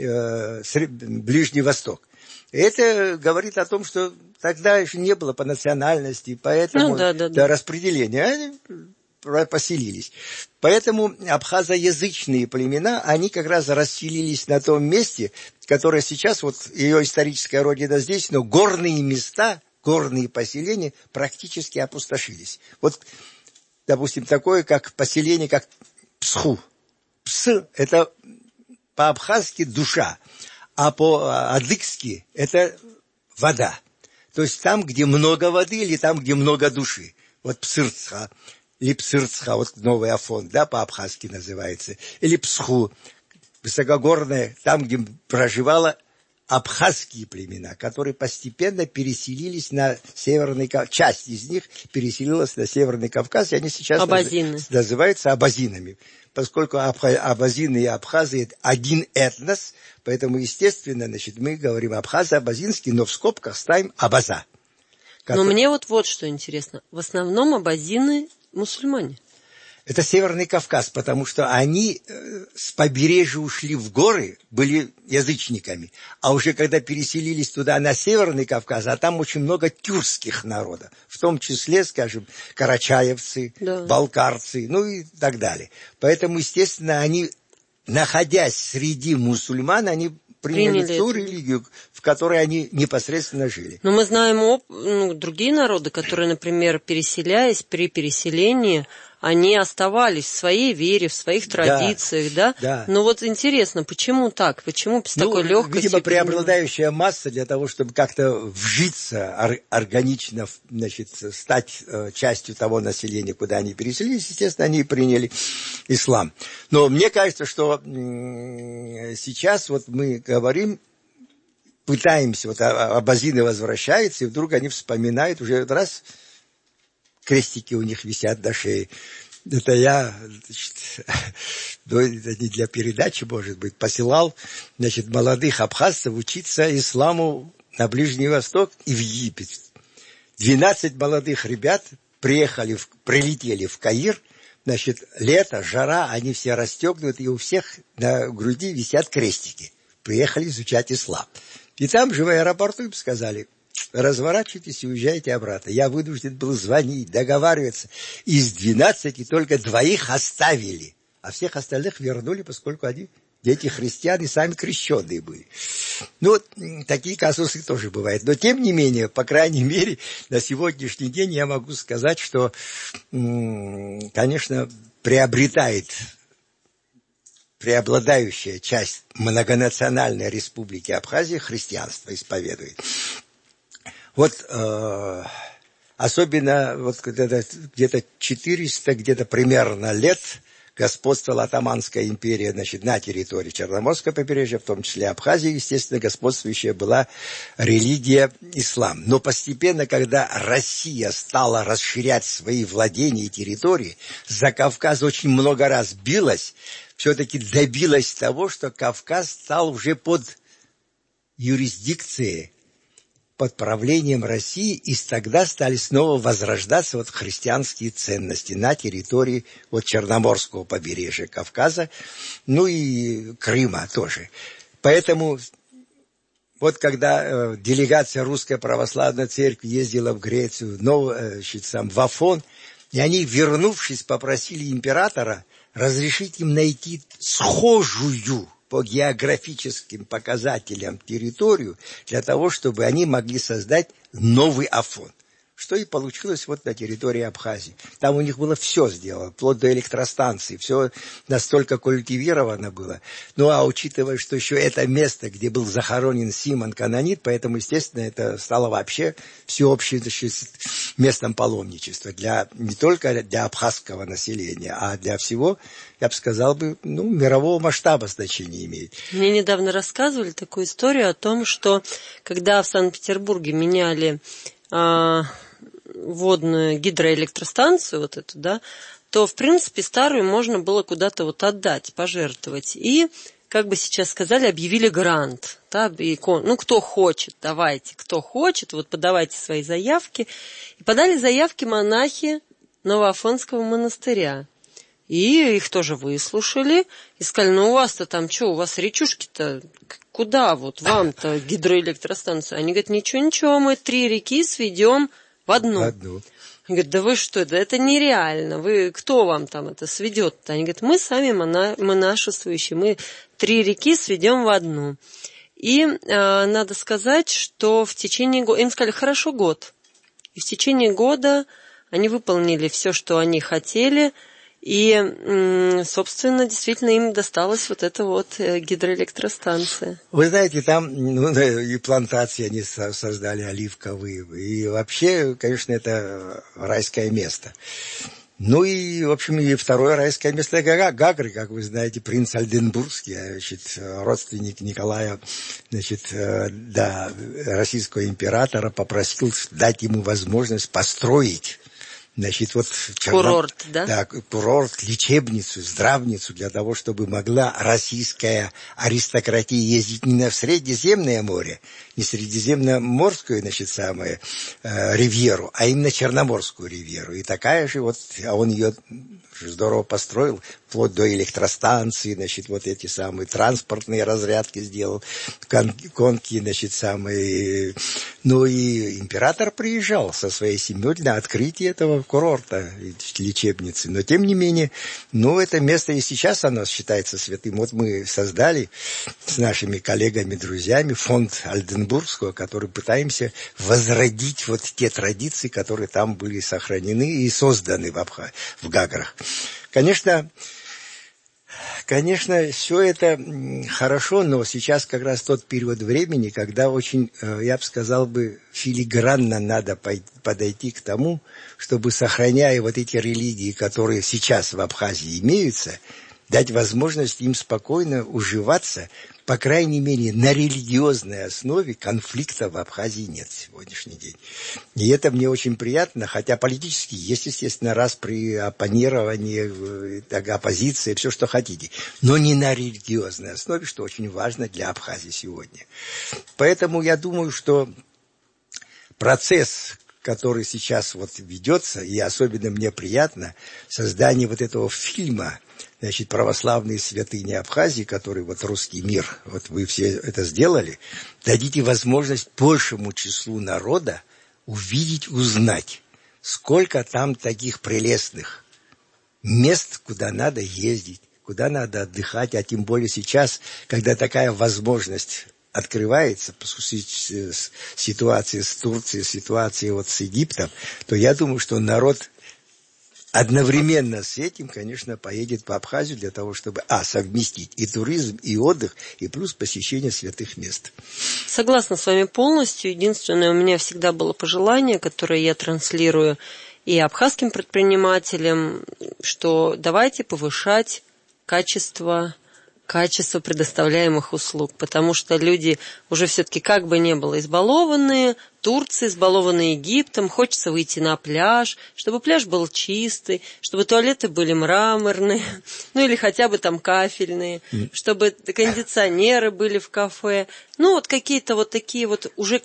Ближний Восток. Это говорит о том, что тогда еще не было по национальности, поэтому до распределения они поселились. Поэтому абхазоязычные племена, они как раз расселились на том месте, которое сейчас, вот ее историческая родина здесь, но горные места, горные поселения практически опустошились. Вот, допустим, такое, как поселение, как Псху. Пс – это по-абхазски душа. А по-адыгски это вода. То есть там, где много воды, или там, где много души. Вот Псырцха, или Псырцха, вот Новый Афон, да, по-абхазски называется. Или Псху, высокогорная, там, где проживало абхазские племена, которые постепенно переселились на Северный Кавказ. Часть из них переселилась на Северный Кавказ, и они сейчас называются абазинами. Поскольку абазины и абхазы – это один этнос, поэтому, естественно, значит, мы говорим абхазо-абазинский, но в скобках ставим абаза. Но мне вот что интересно. В основном абазины мусульмане. Это Северный Кавказ, потому что они с побережья ушли в горы, были язычниками. А уже когда переселились туда, на Северный Кавказ, а там очень много тюркских народов, в том числе, скажем, карачаевцы, балкарцы, ну и так далее. Поэтому, естественно, они, находясь среди мусульман, они приняли ту религию, в которой они непосредственно жили. Но мы знаем другие народы, которые, например, переселяясь, при переселении, они оставались в своей вере, в своих традициях, да? Но вот интересно, почему так? Почему с такой легкостью? Видимо, преобладающая масса для того, чтобы как-то вжиться органично, значит, стать частью того населения, куда они переселились, естественно, они приняли ислам. Но мне кажется, что сейчас вот мы говорим, пытаемся, вот абазины возвращаются, и вдруг они вспоминают, уже раз крестики у них висят до шеи. Это я, значит, это не для передачи, может быть, посылал, значит, молодых абхазцев учиться исламу на Ближний Восток и в Египет. 12 молодых ребят прилетели в Каир, значит, лето, жара, они все расстегнуты, и у всех на груди висят крестики. Приехали изучать ислам. И там же в аэропорту им сказали: разворачивайтесь и уезжайте обратно. Я вынужден был звонить, договариваться. Из 12 только 2 оставили, а всех остальных вернули, поскольку они дети христиан и сами крещенные были. Ну, такие казусы тоже бывают. Но, тем не менее, по крайней мере, на сегодняшний день я могу сказать, что, конечно, преобладающая часть многонациональной республики Абхазия христианство исповедует. Вот особенно вот где-то 400, где-то примерно лет, господствовала Атаманская империя, значит, на территории Черноморского побережья, в том числе Абхазии, естественно, господствующая была религия ислам. Но постепенно, когда Россия стала расширять свои владения и территории, за Кавказ очень много раз билась, все-таки добилась того, что Кавказ стал уже под юрисдикцией, под правлением России, и тогда стали снова возрождаться вот христианские ценности на территории вот Черноморского побережья Кавказа, ну и Крыма тоже. Поэтому вот когда делегация Русской Православной Церкви ездила в Грецию, в Афон, и они, вернувшись, попросили императора разрешить им найти схожую по географическим показателям территорию для того, чтобы они могли создать новый Афон. Что и получилось вот на территории Абхазии. Там у них было все сделано, вплоть до электростанции, все настолько культивировано было. Ну, а учитывая, что еще это место, где был захоронен Симон Канонит, поэтому, естественно, это стало вообще всеобщим местом паломничества не только для абхазского населения, а для всего, я бы сказал, мирового масштаба значения имеет. Мне недавно рассказывали такую историю о том, что когда в Санкт-Петербурге меняли водную гидроэлектростанцию, вот эту, да, то, в принципе, старую можно было куда-то вот отдать, пожертвовать. И, как бы сейчас сказали, объявили грант. Да, кто хочет, давайте, кто хочет, вот подавайте свои заявки. И подали заявки монахи Новоафонского монастыря. И их тоже выслушали, и сказали, у вас-то там что, у вас речушки-то, куда вот вам-то гидроэлектростанцию? Они говорят, ничего, мы 3 реки сведем в одну. Они говорят, да вы что, да это нереально, кто вам там это сведет-то? Они говорят, мы сами монашествующие, мы 3 реки сведем в одну. И надо сказать, что в течение года, им сказали, хорошо, год. И в течение года они выполнили все, что они хотели. И, собственно, действительно им досталась вот эта вот гидроэлектростанция. Вы знаете, там и плантации они создали оливковые. И вообще, конечно, это райское место. Ну и, в общем, и второе райское место Гагры, как вы знаете, принц Ольденбургский, родственник Николая, российского императора, попросил дать ему возможность построить курорт, да? Да, курорт, лечебницу, здравницу, для того, чтобы могла российская аристократия ездить не на Средиземное море, не Средиземноморскую, ривьеру, а именно Черноморскую ривьеру. И такая же он ее здорово построил, вплоть до электростанции, эти самые транспортные разрядки сделал, конки, Ну и император приезжал со своей семьей на открытие этого курорта, лечебницы. Но тем не менее, это место и сейчас оно считается святым. Вот мы создали с нашими коллегами, друзьями фонд Ольденбургского, который пытаемся возродить те традиции, которые там были сохранены и созданы в Гаграх. Конечно, все это хорошо, но сейчас как раз тот период времени, когда очень, я бы сказал, филигранно надо подойти к тому, чтобы, сохраняя вот эти религии, которые сейчас в Абхазии имеются, дать возможность им спокойно уживаться, по крайней мере, на религиозной основе. Конфликта в Абхазии нет в сегодняшний день. И это мне очень приятно, хотя политически есть, естественно, распри, оппонирование, оппозиция, все, что хотите, но не на религиозной основе, что очень важно для Абхазии сегодня. Поэтому я думаю, что процесс, который сейчас ведется, и особенно мне приятно, создание этого фильма, православные святыни Абхазии, который русский мир, вы все это сделали, дадите возможность большему числу народа увидеть, узнать, сколько там таких прелестных мест, куда надо ездить, куда надо отдыхать, а тем более сейчас, когда такая возможность открывается, ситуация с Турцией, ситуация с Египтом, то я думаю, что народ одновременно с этим, конечно, поедет по Абхазию для того, чтобы совместить и туризм, и отдых, и плюс посещение святых мест. Согласна с вами полностью. Единственное, у меня всегда было пожелание, которое я транслирую и абхазским предпринимателям, что давайте повышать качество предоставляемых услуг, потому что люди уже все-таки как бы не было избалованные Турцией, избалованные Египтом, хочется выйти на пляж, чтобы пляж был чистый, чтобы туалеты были мраморные, ну или хотя бы там кафельные, чтобы кондиционеры были в кафе, ну вот какие-то вот такие вот уже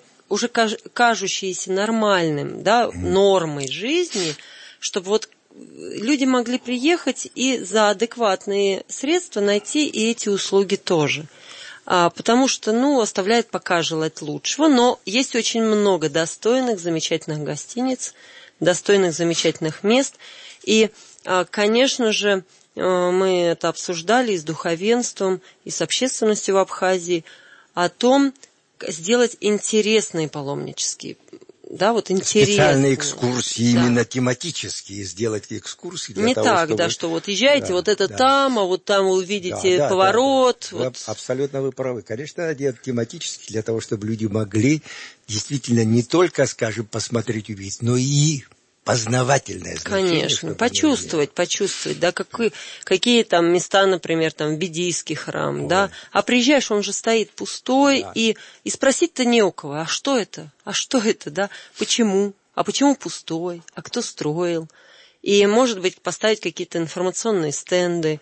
кажущиеся нормальным, да, нормой жизни, чтобы вот люди могли приехать и за адекватные средства найти и эти услуги тоже. Потому что, оставляет пока желать лучшего. Но есть очень много достойных, замечательных гостиниц, достойных, замечательных мест. И, конечно же, мы это обсуждали и с духовенством, и с общественностью в Абхазии, о том, сделать интересные паломнические, интересные. Специальные экскурсии, именно тематические, сделать экскурсии для не того, так, чтобы... что вот езжайте, там, а вот там вы увидите поворот. Да. Абсолютно вы правы. Конечно, надо делать тематически для того, чтобы люди могли действительно не только, скажем, посмотреть, увидеть, но и познавательное значение. Конечно, почувствовать, да, какие там места, например, там Ведийский храм, да, а приезжаешь, он же стоит пустой, да. и спросить-то не у кого, а что это, да, почему пустой, а кто строил, и, может быть, поставить какие-то информационные стенды,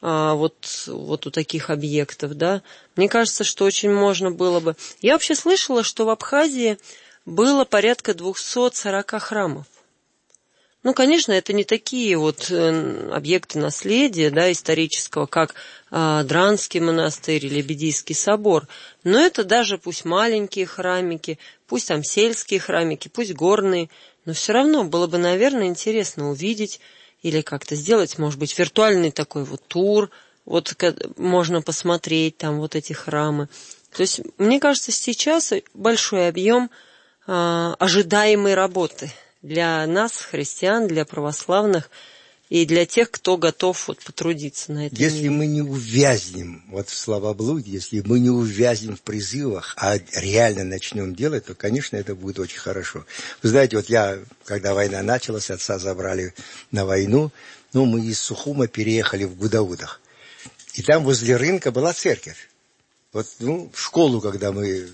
вот у таких объектов, да. Мне кажется, что очень можно было бы. Я вообще слышала, что в Абхазии было порядка 240 храмов. Конечно, это не такие вот объекты наследия, да, исторического, как Дранский монастырь или Ведийский собор, но это даже пусть маленькие храмики, пусть там сельские храмики, пусть горные, но все равно было бы, наверное, интересно увидеть или как-то сделать, может быть, виртуальный такой вот тур, вот можно посмотреть там вот эти храмы. То есть, мне кажется, сейчас большой объем ожидаемой работы для нас, христиан, для православных и для тех, кто готов потрудиться на этом. Если мы не увязнем в словоблудии, если мы не увязнем в призывах, а реально начнем делать, то, конечно, это будет очень хорошо. Вы знаете, я, когда война началась, отца забрали на войну, мы из Сухума переехали в Гудаудах. И там возле рынка была церковь. В школу, когда мы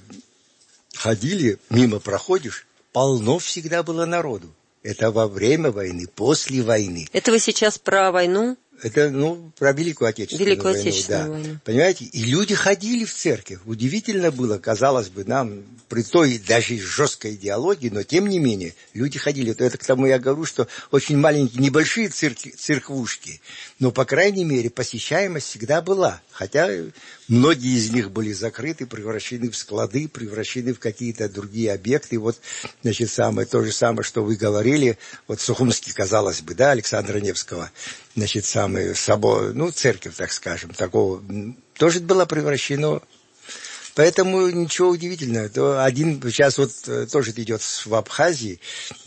ходили, мимо проходишь, полно всегда было народу. Это во время войны, после войны. Это вы сейчас про войну? Это, про Великую Отечественную войну. Да. Понимаете? И люди ходили в церковь. Удивительно было, казалось бы, нам при той даже жесткой идеологии, но тем не менее, люди ходили. Это к тому я говорю, что очень маленькие, небольшие церквушки, но, по крайней мере, посещаемость всегда была. Хотя многие из них были закрыты, превращены в склады, превращены в какие-то другие объекты. То же самое, что вы говорили, Сухумский, казалось бы, да, Александра Невского, собор, церковь, так скажем, такого, тоже было превращено. Поэтому ничего удивительного. Сейчас тоже идет в Абхазии,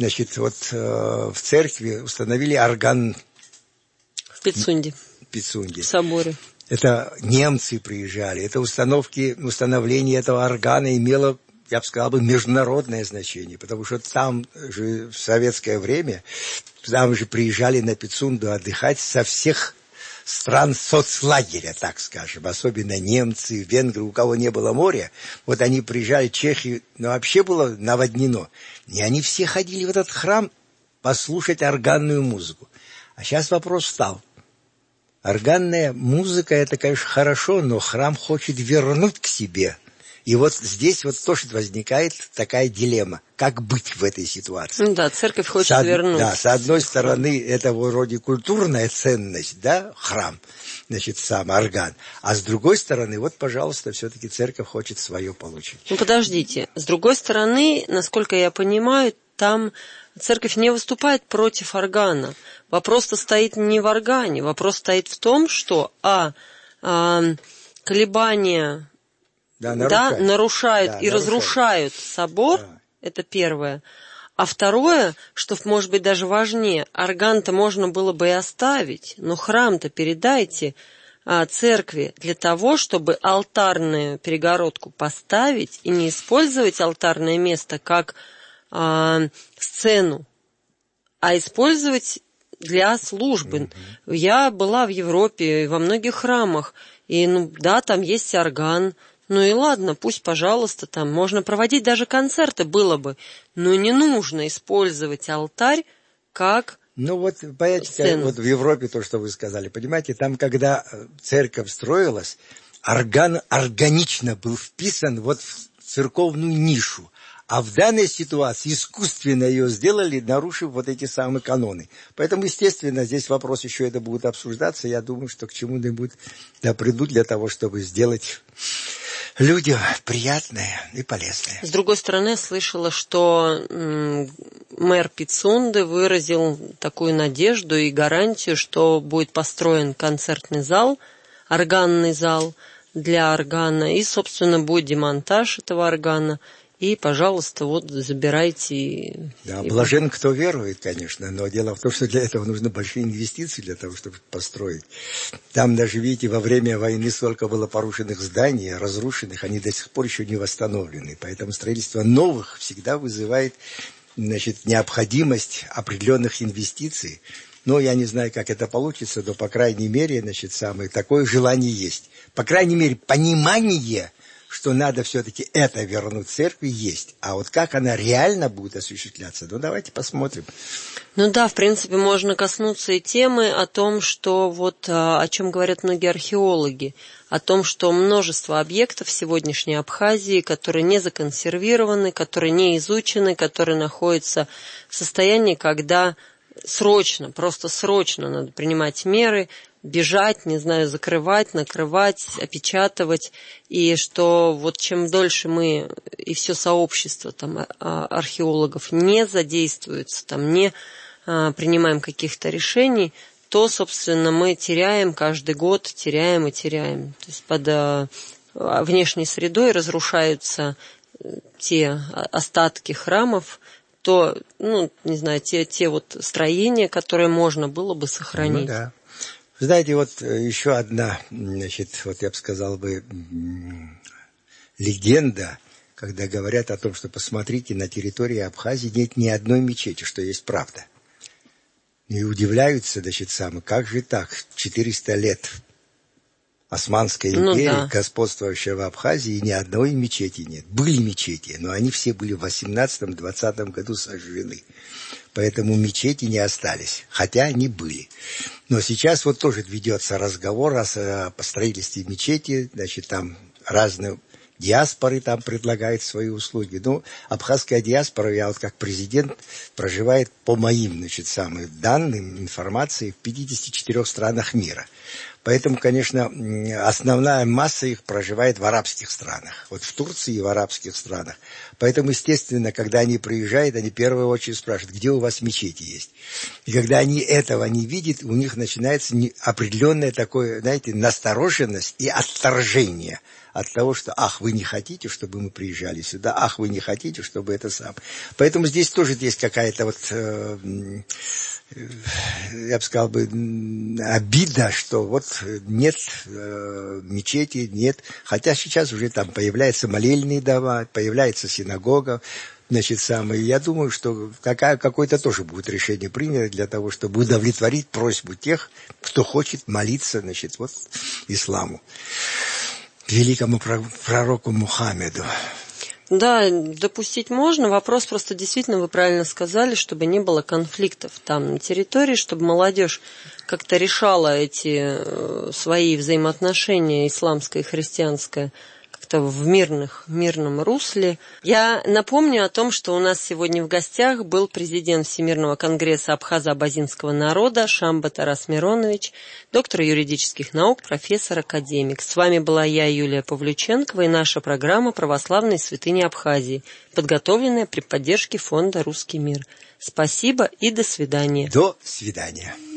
в церкви установили орган. В Пицунде. В соборе. Это немцы приезжали. Это установление этого органа имело, я бы сказал, международное значение, потому что там же в советское время, там же приезжали на Пицунду отдыхать со всех стран соцлагеря, так скажем, особенно немцы, венгры, у кого не было моря, они приезжали, чехи, вообще было наводнено, и они все ходили в этот храм послушать органную музыку. А сейчас вопрос встал. Органная музыка, это, конечно, хорошо, но храм хочет вернуть к себе. И здесь тоже возникает такая дилемма. Как быть в этой ситуации? Да, церковь хочет вернуть. Да, с одной стороны, это вроде культурная ценность, да, храм, сам орган. А с другой стороны, пожалуйста, все-таки церковь хочет свое получить. Подождите. С другой стороны, насколько я понимаю, там церковь не выступает против органа. Вопрос-то стоит не в органе. Вопрос стоит в том, что колебания нарушают и разрушают собор. Да. Это первое. А второе, что, может быть, даже важнее, орган-то можно было бы и оставить, но храм-то передайте церкви для того, чтобы алтарную перегородку поставить и не использовать алтарное место как сцену, а использовать для службы. Я была в Европе, во многих храмах, и, там есть орган. Ну и ладно, пусть, пожалуйста, там можно проводить даже концерты, было бы. Но не нужно использовать алтарь как понимаете, сцену. Вот в Европе то, что вы сказали, понимаете, там, когда церковь строилась, орган органично был вписан в церковную нишу. А в данной ситуации искусственно ее сделали, нарушив эти самые каноны. Поэтому, естественно, здесь вопрос еще это будет обсуждаться. Я думаю, что к чему-нибудь придут для того, чтобы сделать людям приятное и полезное. С другой стороны, я слышала, что мэр Пицунды выразил такую надежду и гарантию, что будет построен концертный зал, органный зал для органа, и, собственно, будет демонтаж этого органа. И, пожалуйста, забирайте. Да, блажен, кто верует, конечно, но дело в том, что для этого нужны большие инвестиции для того, чтобы построить. Там даже, видите, во время войны сколько было порушенных зданий, разрушенных, они до сих пор еще не восстановлены. Поэтому строительство новых всегда вызывает, необходимость определенных инвестиций. Но я не знаю, как это получится, но, по крайней мере, такое желание есть. По крайней мере, понимание, что надо все-таки это вернуть церкви, есть. А как она реально будет осуществляться, давайте посмотрим. В принципе, можно коснуться и темы о том, что о чем говорят многие археологи, о том, что множество объектов сегодняшней Абхазии, которые не законсервированы, которые не изучены, которые находятся в состоянии, когда просто срочно надо принимать меры, бежать, закрывать, накрывать, опечатывать, и что чем дольше мы и все сообщество археологов не задействуется, не принимаем каких-то решений, то, собственно, мы теряем каждый год, теряем. То есть под внешней средой разрушаются те остатки храмов, те строения, которые можно было бы сохранить. Да. Вы знаете, еще одна, я бы сказал легенда, когда говорят о том, что посмотрите, на территории Абхазии нет ни одной мечети, что есть правда. И удивляются, как же так, 400 лет Османской империи, господствующей в Абхазии, ни одной мечети нет. Были мечети, но они все были в 18-20 году сожжены. Поэтому мечети не остались, хотя они были. Но сейчас тоже ведется разговор о строительстве мечети, там разные диаспоры предлагают свои услуги. Абхазская диаспора, я как президент, проживает по моим, данным, информации в 54 странах мира. Поэтому, конечно, основная масса их проживает в арабских странах. В Турции и в арабских странах. Поэтому, естественно, когда они приезжают, они в первую очередь спрашивают, где у вас мечети есть. И когда они этого не видят, у них начинается определенная такое, настороженность и отторжение от того, что, вы не хотите, чтобы мы приезжали сюда, вы не хотите, чтобы это сам. Поэтому здесь тоже есть какая-то я бы сказал обида, что нет мечети, нет. Хотя сейчас уже там появляются молельные дома, появляется синагога. Я думаю, что какое-то тоже будет решение принято для того, чтобы удовлетворить просьбу тех, кто хочет молиться, исламу, великому пророку Мухаммеду. Да, допустить можно. Вопрос просто действительно, вы правильно сказали, чтобы не было конфликтов там на территории, чтобы молодежь как-то решала эти свои взаимоотношения, исламское и христианское, как-то в мирном русле. Я напомню о том, что у нас сегодня в гостях был президент Всемирного конгресса абхазо-абазинского народа Шамба Тарас Миронович, доктор юридических наук, профессор-академик. С вами была я, Юлия Павлюченкова, и наша программа «Православные святыни Абхазии», подготовленная при поддержке фонда «Русский мир». Спасибо и до свидания. До свидания.